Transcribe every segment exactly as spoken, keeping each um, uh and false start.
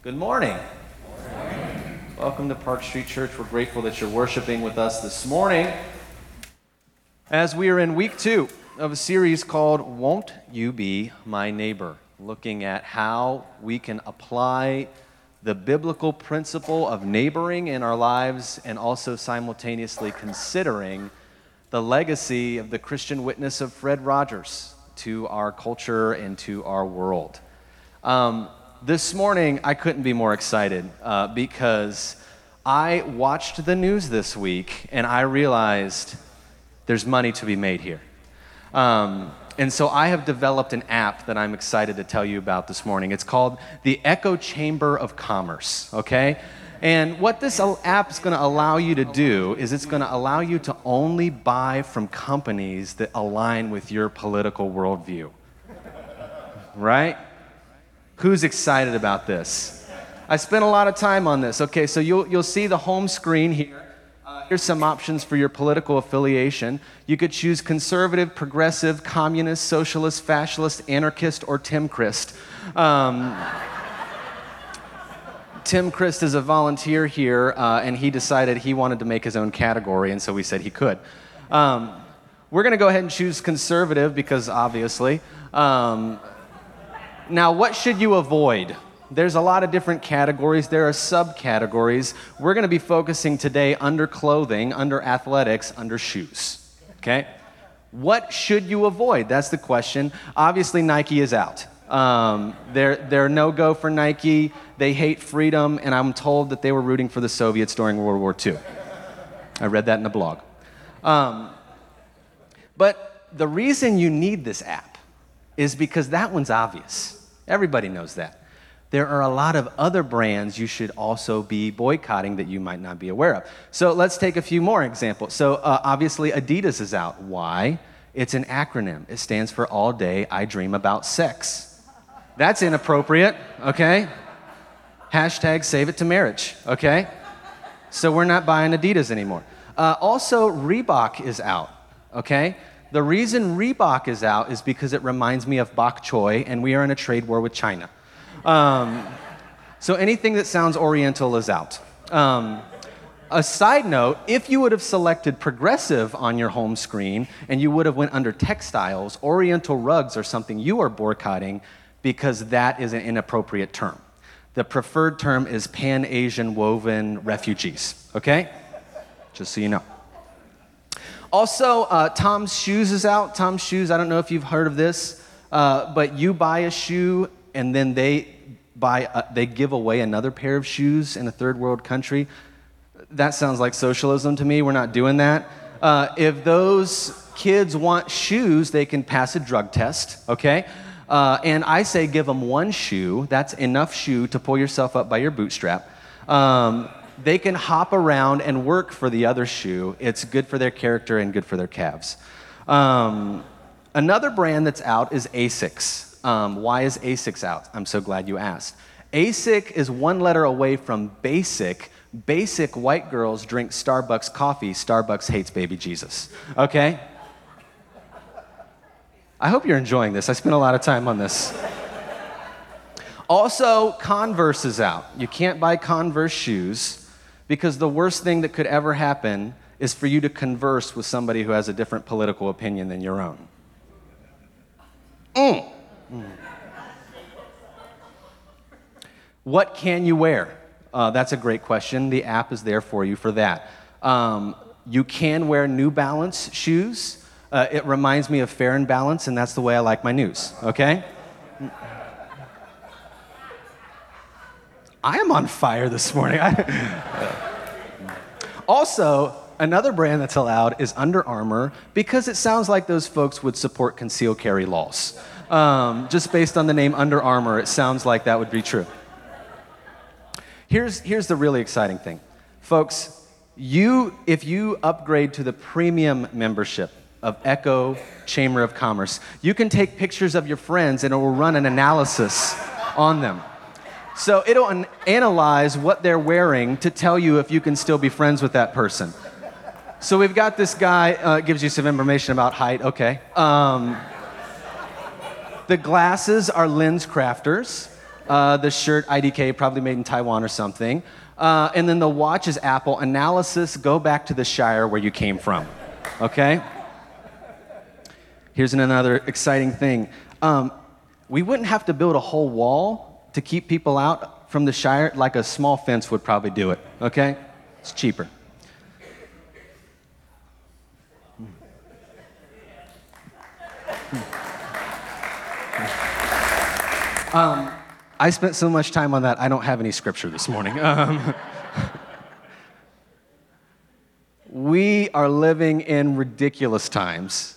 Good morning. Welcome to Park Street Church. We're grateful that you're worshiping with us this morning as we are in week two of a series called Won't You Be My Neighbor, looking at how we can apply the biblical principle of neighboring in our lives and also simultaneously considering the legacy of the Christian witness of Fred Rogers to our culture and to our world. Um, this morning, I couldn't be more excited uh, because I watched the news this week and I realized there's money to be made here. Um, and so I have developed an app that I'm excited to tell you about this morning. It's called the Echo Chamber of Commerce, okay? And what this app is going to allow you to do is it's going to allow you to only buy from companies that align with your political worldview, right? Who's excited about this? I spent a lot of time on this. Okay, so you'll you'll see the home screen here. Uh, here's some options for your political affiliation. You could choose conservative, progressive, communist, socialist, fascist, anarchist, or Tim Christ. Um, Tim Christ is a volunteer here, uh, and he decided he wanted to make his own category, and so we said he could. Um, we're going to go ahead and choose conservative because obviously. Um, Now, what should you avoid? There's a lot of different categories. There are subcategories. We're going to be focusing today under clothing, under athletics, under shoes, okay? What should you avoid? That's the question. Obviously, Nike is out. Um, they're, they're no-go for Nike. They hate freedom, and I'm told that they were rooting for the Soviets during World War Two. I read that in a blog. Um, but the reason you need this app is because that one's obvious. Everybody knows that. There are a lot of other brands you should also be boycotting that you might not be aware of. So let's take a few more examples. So uh, obviously Adidas is out. Why? It's an acronym. It stands for All Day I Dream About Sex. That's inappropriate, okay? Hashtag save it to marriage, okay? So we're not buying Adidas anymore. Uh, also, Reebok is out, okay? The reason Reebok is out is because it reminds me of bok choy, and we are in a trade war with China. Um, so anything that sounds Oriental is out. Um, a side note, if you would have selected progressive on your home screen and you would have went under textiles, Oriental rugs are something you are boycotting because that is an inappropriate term. The preferred term is Pan-Asian woven refugees, okay? Just so you know. Also, uh, Tom's Shoes is out. Tom's Shoes, I don't know if you've heard of this, uh, but you buy a shoe and then they buy, a, they give away another pair of shoes in a third world country. That sounds like socialism to me. We're not doing that. Uh, if those kids want shoes, they can pass a drug test, okay? Uh, and I say give them one shoe. That's enough shoe to pull yourself up by your bootstrap. Um, They can hop around and work for the other shoe. It's good for their character and good for their calves. Um, another brand that's out is Asics. Um, why is Asics out? I'm so glad you asked. ASIC is one letter away from basic. Basic white girls drink Starbucks coffee. Starbucks hates baby Jesus. Okay? I hope you're enjoying this. I spent a lot of time on this. Also, Converse is out. You can't buy Converse shoes because the worst thing that could ever happen is for you to converse with somebody who has a different political opinion than your own. Mm. Mm. What can you wear? Uh, that's a great question. The app is there for you for that. Um, you can wear New Balance shoes. Uh, it reminds me of Fair and Balance, and that's the way I like my news, okay? I am on fire this morning. Also, another brand that's allowed is Under Armour because it sounds like those folks would support concealed carry laws. Um, just based on the name Under Armour, it sounds like that would be true. Here's, here's the really exciting thing. Folks, you, if you upgrade to the premium membership of Echo Chamber of Commerce, you can take pictures of your friends and it will run an analysis on them. So it'll an- analyze what they're wearing to tell you if you can still be friends with that person. So we've got this guy, uh, gives you some information about height, okay. Um, the glasses are LensCrafters. Uh, the shirt, I D K, probably made in Taiwan or something. Uh, and then the watch is Apple. Analysis, go back to the Shire where you came from, okay? Here's another exciting thing. Um, we wouldn't have to build a whole wall to keep people out from the Shire, like a small fence would probably do it, okay? It's cheaper. Um, I spent so much time on that, I don't have any scripture this morning. Um, we are living in ridiculous times,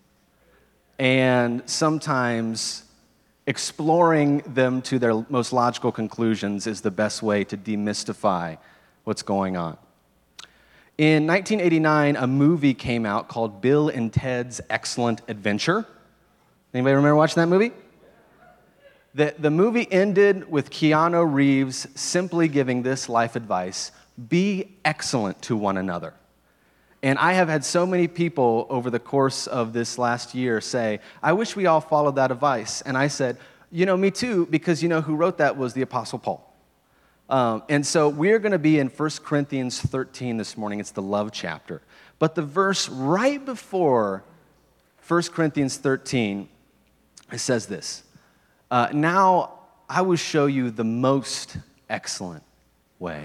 and sometimes exploring them to their most logical conclusions is the best way to demystify what's going on. In nineteen eighty-nine, a movie came out called Bill and Ted's Excellent Adventure. Anybody remember watching that movie? The, the movie ended with Keanu Reeves simply giving this life advice: be excellent to one another. And I have had so many people over the course of this last year say, I wish we all followed that advice. And I said, you know, me too, because you know who wrote that was the Apostle Paul. Um, and so we're going to be in First Corinthians thirteen this morning. It's the love chapter. But the verse right before First Corinthians thirteen, it says this. Uh, now I will show you the most excellent way.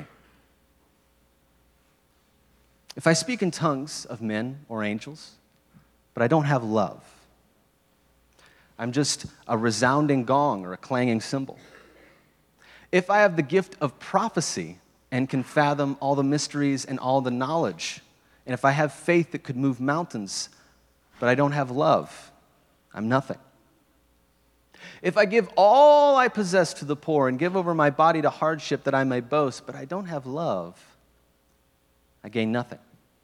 If I speak in tongues of men or angels, but I don't have love, I'm just a resounding gong or a clanging cymbal. If I have the gift of prophecy and can fathom all the mysteries and all the knowledge, and if I have faith that could move mountains, but I don't have love, I'm nothing. If I give all I possess to the poor and give over my body to hardship that I may boast, but I don't have love, I gain nothing.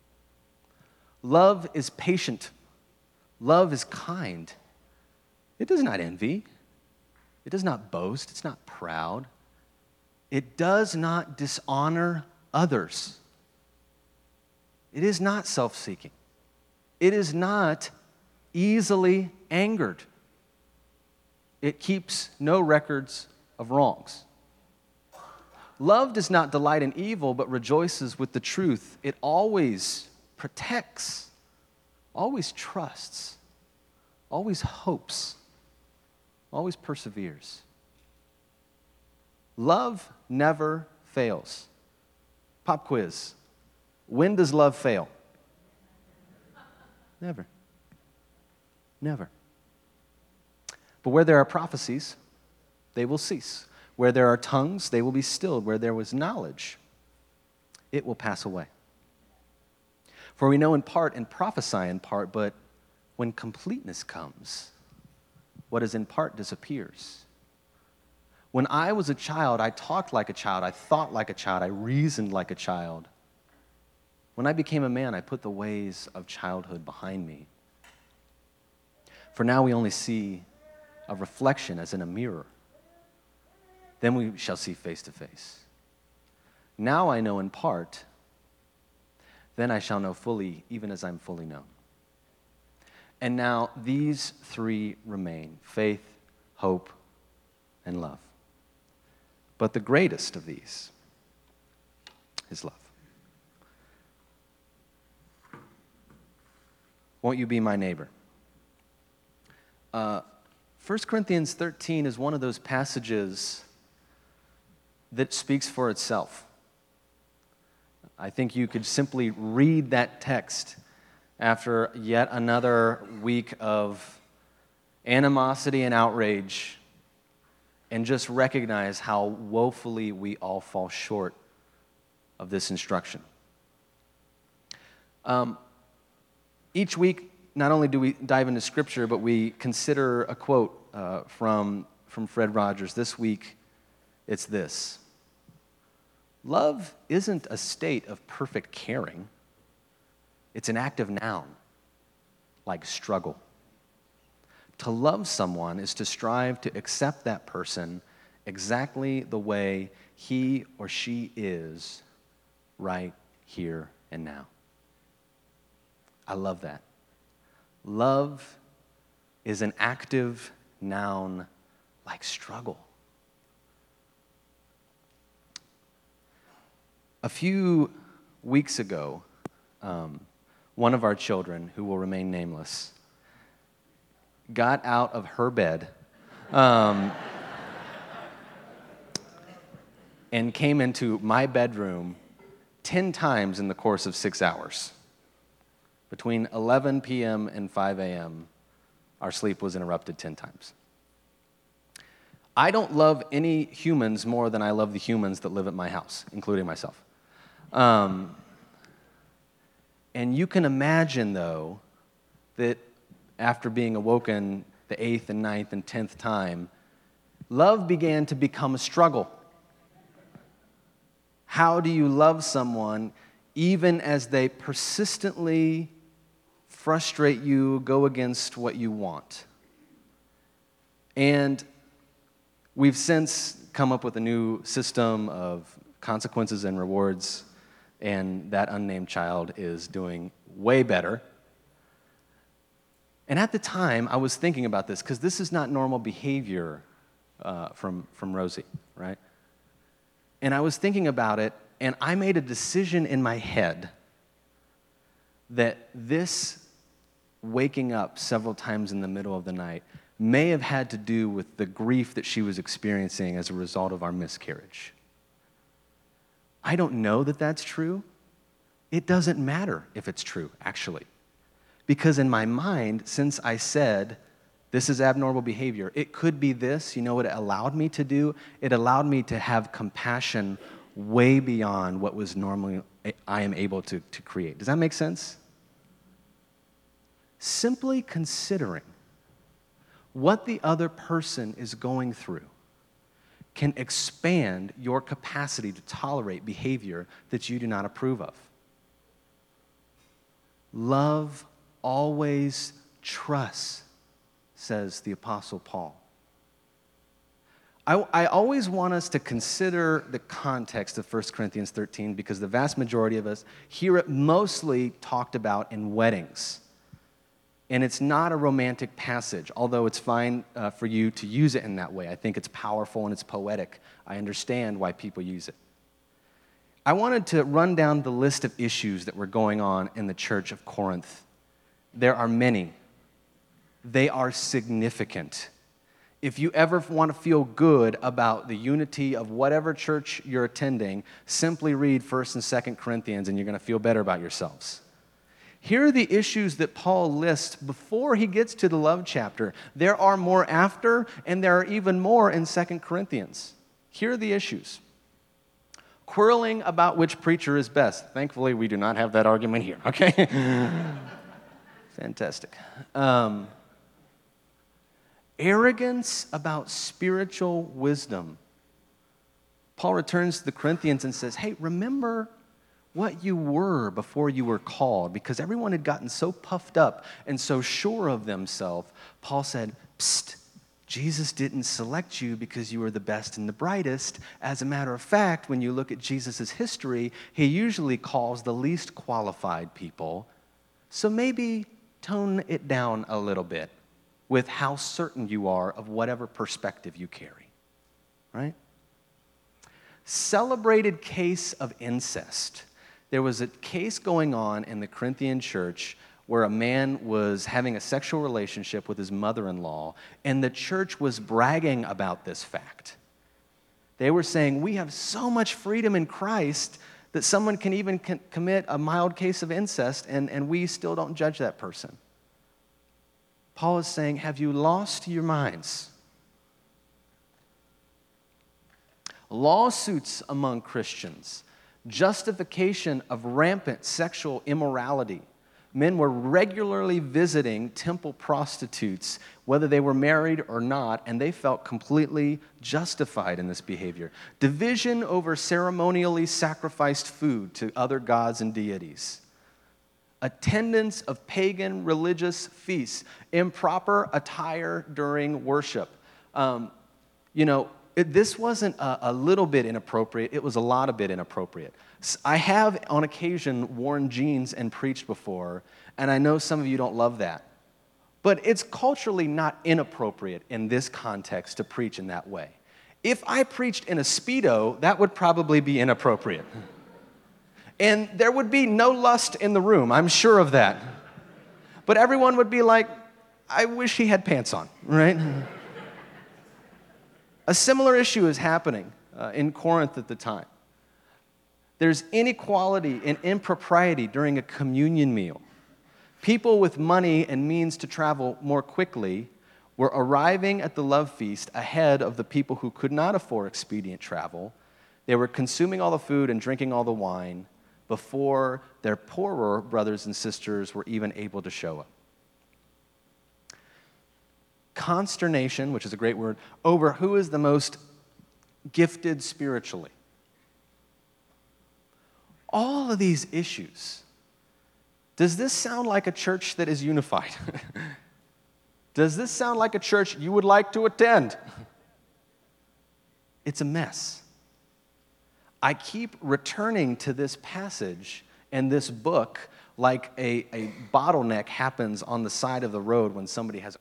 Love is patient. Love is kind. It does not envy. It does not boast. It's not proud. It does not dishonor others. It is not self-seeking. It is not easily angered. It keeps no records of wrongs. Love does not delight in evil, but rejoices with the truth. It always protects, always trusts, always hopes, always perseveres. Love never fails. Pop quiz. When does love fail? Never. Never. But where there are prophecies, they will cease. Where there are tongues, they will be stilled. Where there was knowledge, it will pass away. For we know in part and prophesy in part, but when completeness comes, what is in part disappears. When I was a child, I talked like a child, I thought like a child, I reasoned like a child. When I became a man, I put the ways of childhood behind me. For now we only see a reflection as in a mirror. Then we shall see face to face. Now I know in part, then I shall know fully, even as I'm fully known. And now these three remain: faith, hope, and love. But the greatest of these is love. Won't you be my neighbor? Uh, First Corinthians thirteen is one of those passages that speaks for itself. I think you could simply read that text after yet another week of animosity and outrage and just recognize how woefully we all fall short of this instruction. Um, each week, not only do we dive into Scripture, but we consider a quote uh, from, from Fred Rogers. This week, it's this: love isn't a state of perfect caring. It's an active noun, like struggle. To love someone is to strive to accept that person exactly the way he or she is right here and now. I love that. Love is an active noun like struggle. A few weeks ago, um, one of our children, who will remain nameless, got out of her bed um, and came into my bedroom ten times in the course of six hours. Between eleven p.m. and five a.m., our sleep was interrupted ten times. I don't love any humans more than I love the humans that live at my house, including myself. Um, and you can imagine, though, that after being awoken the eighth and ninth and tenth time, love began to become a struggle. How do you love someone even as they persistently frustrate you, go against what you want? And we've since come up with a new system of consequences and rewards, and that unnamed child is doing way better. And at the time, I was thinking about this, because this is not normal behavior uh, from, from Rosie, right? And I was thinking about it, and I made a decision in my head that this waking up several times in the middle of the night may have had to do with the grief that she was experiencing as a result of our miscarriage. I don't know that that's true. It doesn't matter if it's true, actually. Because in my mind, since I said, this is abnormal behavior, it could be this. You know what it allowed me to do? It allowed me to have compassion way beyond what was normally I am able to, to create. Does that make sense? Simply considering what the other person is going through can expand your capacity to tolerate behavior that you do not approve of. Love always trusts, says the Apostle Paul. I, I always want us to consider the context of First Corinthians thirteen, because the vast majority of us hear it mostly talked about in weddings. And it's not a romantic passage, although it's fine uh, for you to use it in that way. I think it's powerful and it's poetic. I understand why people use it. I wanted to run down the list of issues that were going on in the church of Corinth. There are many. They are significant. If you ever want to feel good about the unity of whatever church you're attending, simply read First and Second Corinthians and you're going to feel better about yourselves. Here are the issues that Paul lists before he gets to the love chapter. There are more after, and there are even more in Second Corinthians. Here are the issues. Quarreling about which preacher is best. Thankfully, we do not have that argument here, okay? Fantastic. Um, arrogance about spiritual wisdom. Paul returns to the Corinthians and says, hey, remember what you were before you were called, because everyone had gotten so puffed up and so sure of themselves. Paul said, psst, Jesus didn't select you because you were the best and the brightest. As a matter of fact, when you look at Jesus' history, he usually calls the least qualified people. So maybe tone it down a little bit with how certain you are of whatever perspective you carry, right? Celebrated case of incest. There was a case going on in the Corinthian church where a man was having a sexual relationship with his mother-in-law, and the church was bragging about this fact. They were saying, we have so much freedom in Christ that someone can even con- commit a mild case of incest, and, and we still don't judge that person. Paul is saying, have you lost your minds? Lawsuits among Christians. Justification of rampant sexual immorality. Men were regularly visiting temple prostitutes, whether they were married or not, and they felt completely justified in this behavior. Division over ceremonially sacrificed food to other gods and deities. Attendance of pagan religious feasts. Improper attire during worship. Um, you know, It, this wasn't a, a little bit inappropriate, it was a lot of bit inappropriate. I have, on occasion, worn jeans and preached before, and I know some of you don't love that. But it's culturally not inappropriate in this context to preach in that way. If I preached in a Speedo, that would probably be inappropriate. And there would be no lust in the room, I'm sure of that. But everyone would be like, I wish he had pants on, right? A similar issue is happening uh, in Corinth at the time. There's inequality and impropriety during a communion meal. People with money and means to travel more quickly were arriving at the love feast ahead of the people who could not afford expedient travel. They were consuming all the food and drinking all the wine before their poorer brothers and sisters were even able to show up. Consternation, which is a great word, over who is the most gifted spiritually. All of these issues. Does this sound like a church that is unified? Does this sound like a church you would like to attend? It's a mess. I keep returning to this passage and this book like a, a bottleneck happens on the side of the road when somebody has a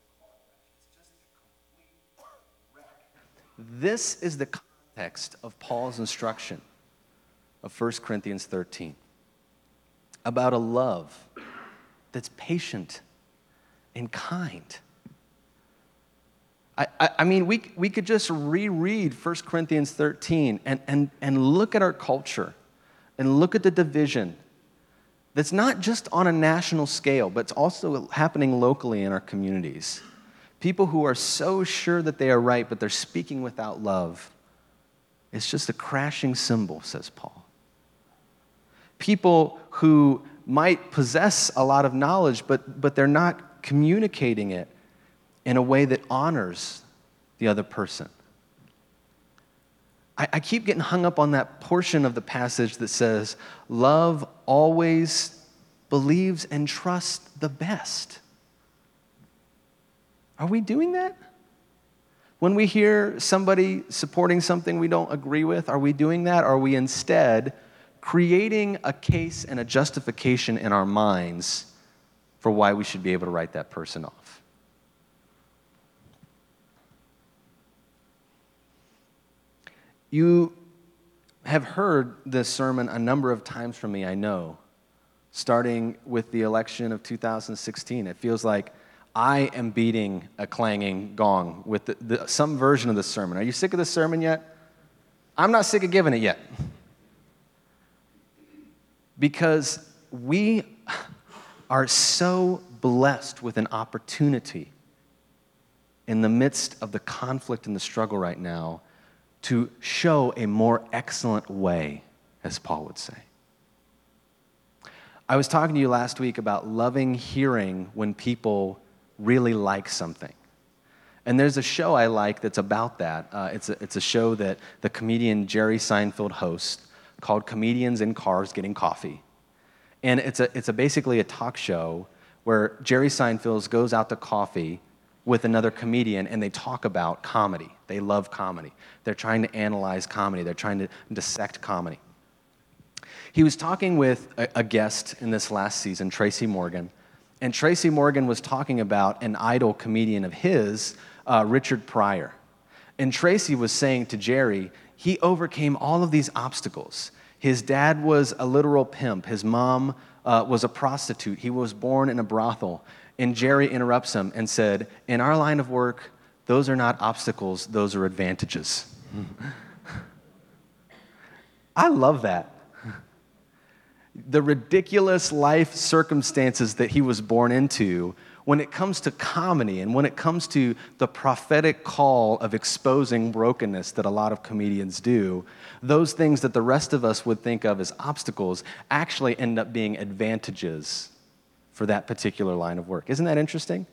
This is the context of Paul's instruction of First Corinthians thirteen about a love that's patient and kind. I, I, I mean, we, we could just reread First Corinthians thirteen and, and, and look at our culture and look at the division that's not just on a national scale, but it's also happening locally in our communities. People who are so sure that they are right, but they're speaking without love. It's just a crashing cymbal, says Paul. People who might possess a lot of knowledge, but, but they're not communicating it in a way that honors the other person. I, I keep getting hung up on that portion of the passage that says, love always believes and trusts the best. Are we doing that? When we hear somebody supporting something we don't agree with, are we doing that? Or are we instead creating a case and a justification in our minds for why we should be able to write that person off? You have heard this sermon a number of times from me, I know, starting with the election of two thousand sixteen. It feels like I am beating a clanging gong with the, the, some version of the sermon. Are you sick of this sermon yet? I'm not sick of giving it yet. Because we are so blessed with an opportunity in the midst of the conflict and the struggle right now to show a more excellent way, as Paul would say. I was talking to you last week about loving hearing when people really like something. And there's a show I like that's about that. Uh, it's, a, it's a show that the comedian Jerry Seinfeld hosts called Comedians in Cars Getting Coffee. And it's a, it's a basically a talk show where Jerry Seinfeld goes out to coffee with another comedian and they talk about comedy. They love comedy. They're trying to analyze comedy. They're trying to dissect comedy. He was talking with a, a guest in this last season, Tracy Morgan, and Tracy Morgan was talking about an idol comedian of his, uh, Richard Pryor. And Tracy was saying to Jerry, he overcame all of these obstacles. His dad was a literal pimp. His mom uh, was a prostitute. He was born in a brothel. And Jerry interrupts him and said, in our line of work, those are not obstacles, those are advantages. I love that. The ridiculous life circumstances that he was born into, when it comes to comedy and when it comes to the prophetic call of exposing brokenness that a lot of comedians do, those things that the rest of us would think of as obstacles actually end up being advantages for that particular line of work. Isn't that interesting?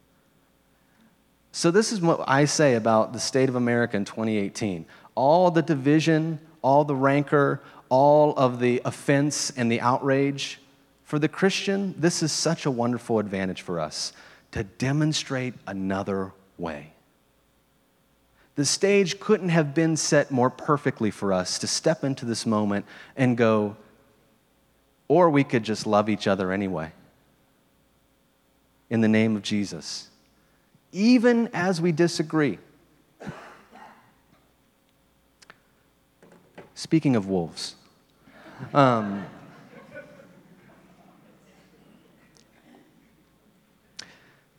So this is what I say about the state of America in twenty eighteen. All the division, all the rancor, all of the offense and the outrage. For the Christian, this is such a wonderful advantage for us to demonstrate another way. The stage couldn't have been set more perfectly for us to step into this moment and go, or we could just love each other anyway. In the name of Jesus. Even as we disagree. Speaking of wolves, um,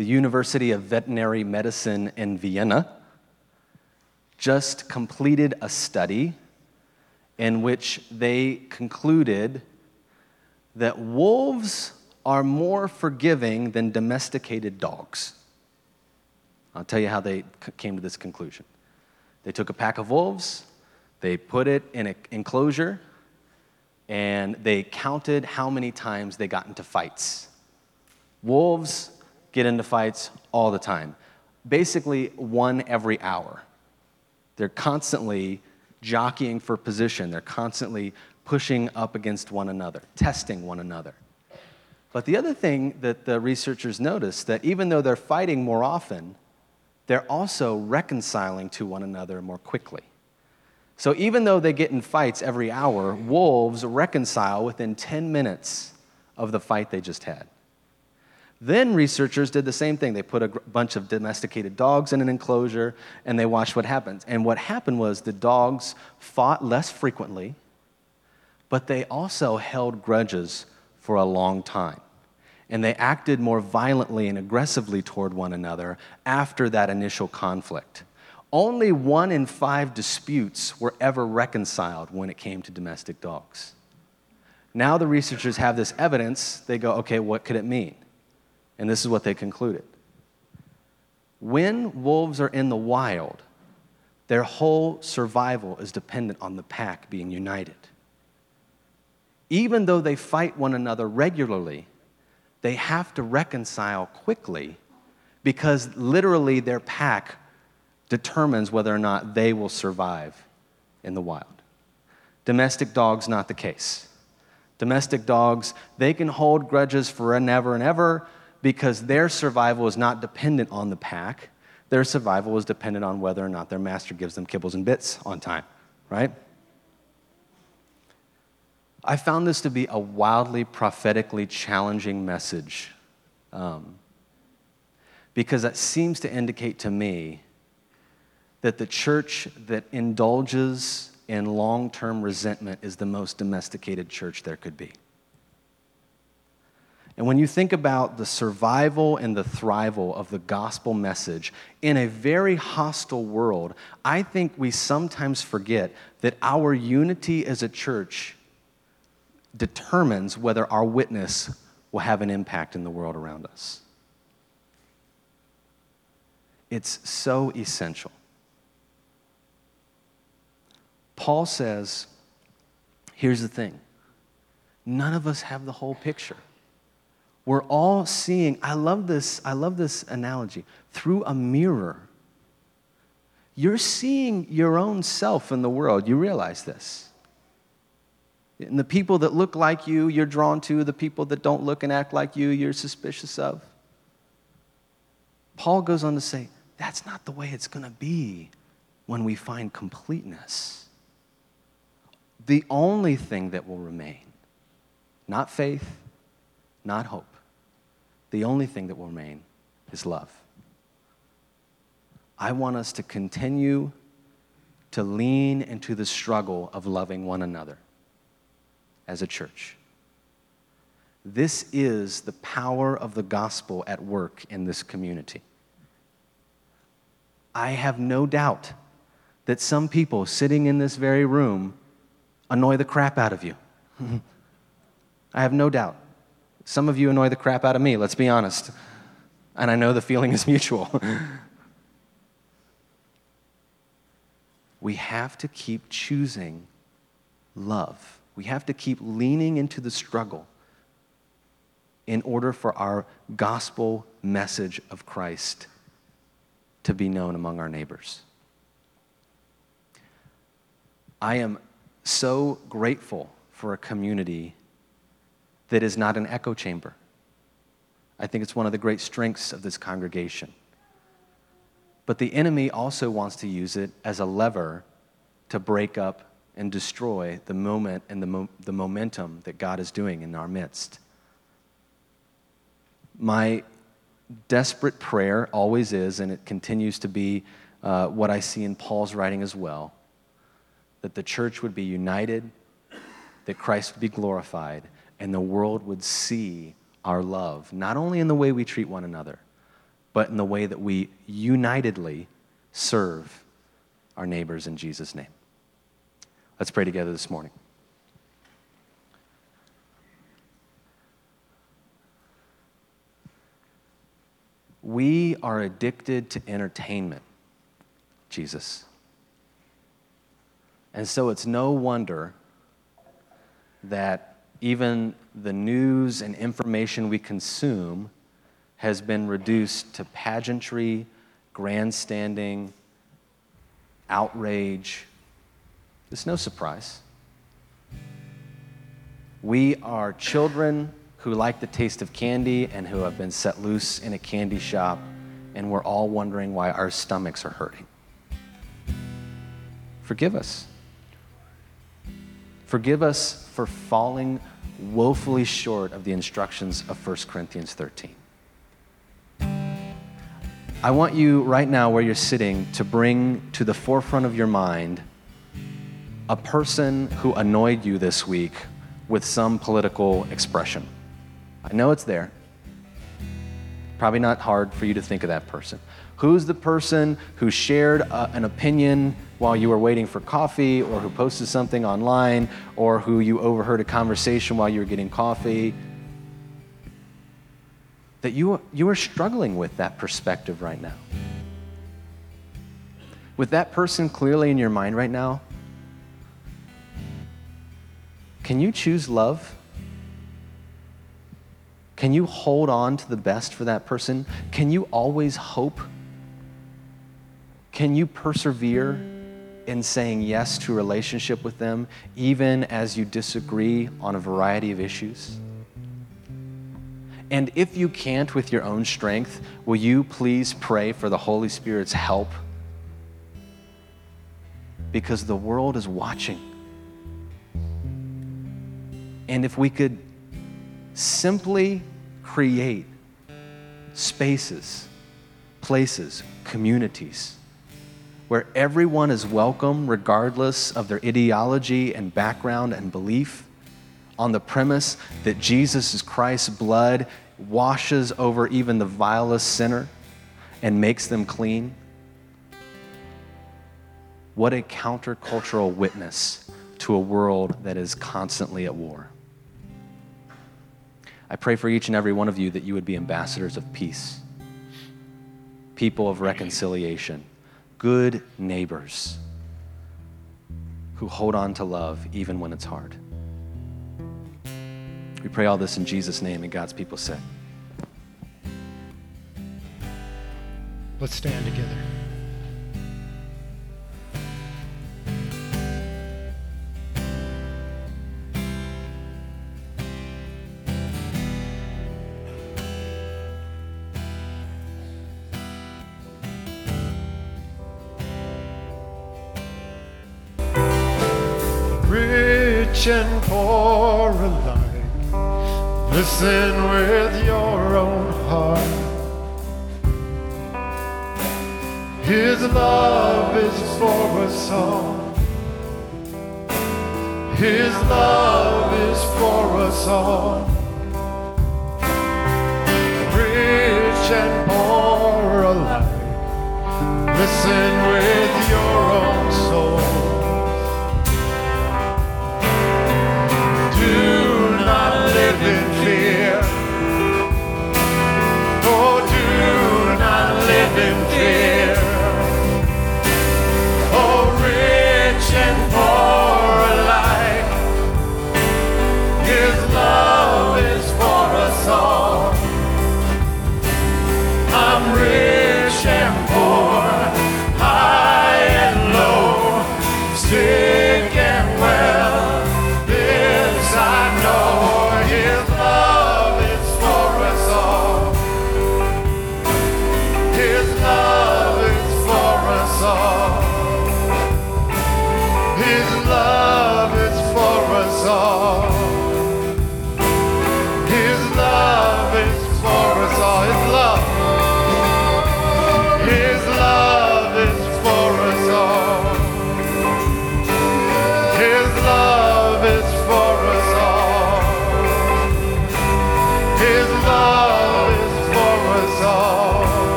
the University of Veterinary Medicine in Vienna just completed a study in which they concluded that wolves are more forgiving than domesticated dogs. I'll tell you how they c- came to this conclusion. They took a pack of wolves, they put it in an enclosure, and they counted how many times they got into fights. Wolves get into fights all the time, basically one every hour. They're constantly jockeying for position. They're constantly pushing up against one another, testing one another. But the other thing that the researchers noticed, that even though they're fighting more often, they're also reconciling to one another more quickly. So even though they get in fights every hour, wolves reconcile within ten minutes of the fight they just had. Then researchers did the same thing. They put a gr- bunch of domesticated dogs in an enclosure, and they watched what happened. And what happened was the dogs fought less frequently, but they also held grudges for a long time. And they acted more violently and aggressively toward one another after that initial conflict. Only one in five disputes were ever reconciled when it came to domestic dogs. Now the researchers have this evidence. They go, okay, what could it mean? And this is what they concluded. When wolves are in the wild, their whole survival is dependent on the pack being united. Even though they fight one another regularly, they have to reconcile quickly because literally their pack determines whether or not they will survive in the wild. Domestic dogs, not the case. Domestic dogs, they can hold grudges for and ever and ever because their survival is not dependent on the pack. Their survival is dependent on whether or not their master gives them kibbles and bits on time, right? I found this to be a wildly prophetically challenging message um, because it seems to indicate to me that the church that indulges in long-term resentment is the most domesticated church there could be. And when you think about the survival and the thrival of the gospel message in a very hostile world, I think we sometimes forget that our unity as a church determines whether our witness will have an impact in the world around us. It's so essential. Paul says, here's the thing. None of us have the whole picture. We're all seeing, I love this, I love this analogy, through a mirror. You're seeing your own self in the world. You realize this. And the people that look like you, you're drawn to. The people that don't look and act like you, you're suspicious of. Paul goes on to say, that's not the way it's going to be when we find completeness. The only thing that will remain, not faith, not hope, the only thing that will remain is love. I want us to continue to lean into the struggle of loving one another as a church. This is the power of the gospel at work in this community. I have no doubt that some people sitting in this very room annoy the crap out of you. I have no doubt. Some of you annoy the crap out of me, let's be honest. And I know the feeling is mutual. We have to keep choosing love. We have to keep leaning into the struggle in order for our gospel message of Christ to be known among our neighbors. I am so grateful for a community that is not an echo chamber. I think it's one of the great strengths of this congregation. But the enemy also wants to use it as a lever to break up and destroy the moment and the, mo- the momentum that God is doing in our midst. My desperate prayer always is, and it continues to be uh, what I see in Paul's writing as well, that the church would be united, that Christ would be glorified, and the world would see our love, not only in the way we treat one another, but in the way that we unitedly serve our neighbors in Jesus' name. Let's pray together this morning. We are addicted to entertainment, Jesus. And so it's no wonder that even the news and information we consume has been reduced to pageantry, grandstanding, outrage. It's no surprise. We are children who like the taste of candy and who have been set loose in a candy shop, and we're all wondering why our stomachs are hurting. Forgive us. Forgive us for falling woefully short of the instructions of First Corinthians thirteen. I want you right now where you're sitting to bring to the forefront of your mind a person who annoyed you this week with some political expression. I know it's there. Probably not hard for you to think of that person. Who's the person who shared uh, an opinion while you were waiting for coffee, or who posted something online, or who you overheard a conversation while you were getting coffee? That you, you are struggling with that perspective right now. With that person clearly in your mind right now, can you choose love? Can you hold on to the best for that person? Can you always hope? Can you persevere in saying yes to a relationship with them, even as you disagree on a variety of issues? And if you can't with your own strength, will you please pray for the Holy Spirit's help? Because the world is watching. And if we could simply create spaces, places, communities where everyone is welcome regardless of their ideology and background and belief, on the premise that Jesus Christ's blood washes over even the vilest sinner and makes them clean. What a countercultural witness to a world that is constantly at war. I pray for each and every one of you that you would be ambassadors of peace, people of reconciliation, good neighbors who hold on to love even when it's hard. We pray all this in Jesus' name, and God's people said. Let's stand together. Rich and poor alike, listen with your own heart. His love is for us all. His love is for us all. Rich and poor alike, listen with your own soul. Do not live in fear. Oh, do not live in fear. Oh, rich and poor alike, His love is for us all. I'm rich and poor. I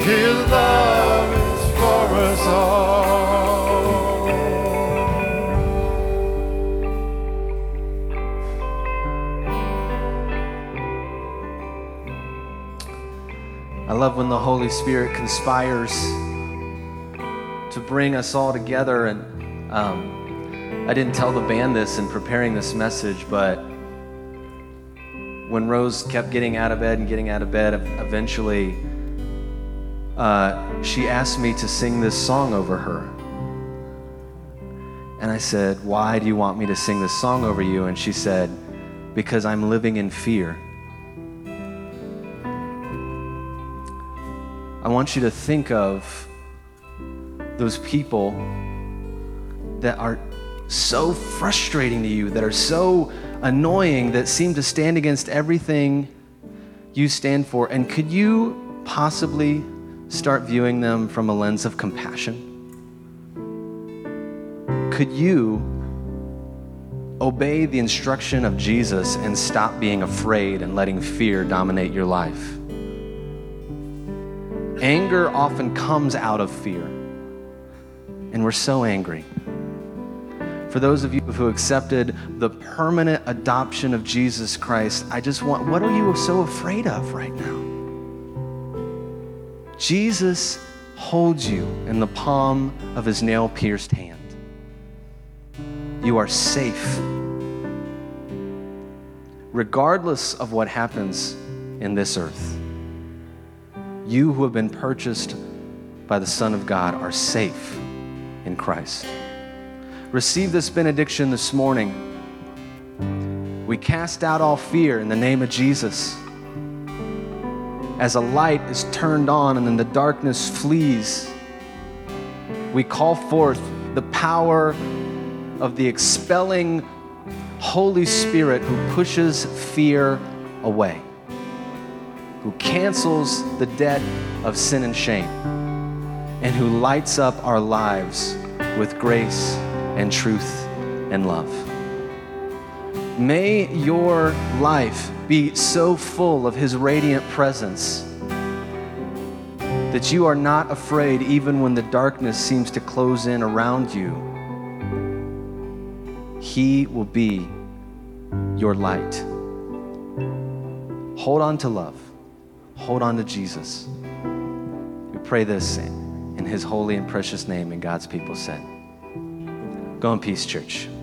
His love is for us all. I love when the Holy Spirit conspires to bring us all together. And um, I didn't tell the band this in preparing this message, but when Rose kept getting out of bed and getting out of bed, eventually uh, she asked me to sing this song over her. And I said, "Why do you want me to sing this song over you?" And she said, "Because I'm living in fear." I want you to think of those people that are so frustrating to you, that are so annoying, that seem to stand against everything you stand for. And could you possibly start viewing them from a lens of compassion? Could you obey the instruction of Jesus and stop being afraid and letting fear dominate your life? Anger often comes out of fear, and we're so angry. For those of you who accepted the permanent adoption of Jesus Christ, I just want, what are you so afraid of right now? Jesus holds you in the palm of his nail-pierced hand. You are safe. Regardless of what happens in this earth, you who have been purchased by the Son of God are safe in Christ. Receive this benediction this morning. We cast out all fear in the name of Jesus. As a light is turned on and then the darkness flees, we call forth the power of the expelling Holy Spirit who pushes fear away, who cancels the debt of sin and shame, and who lights up our lives with grace and truth and love. May your life be so full of his radiant presence that you are not afraid even when the darkness seems to close in around you. He will be your light. Hold on to love. Hold on to Jesus. We pray this in his holy and precious name, and God's people said. Go in peace, church.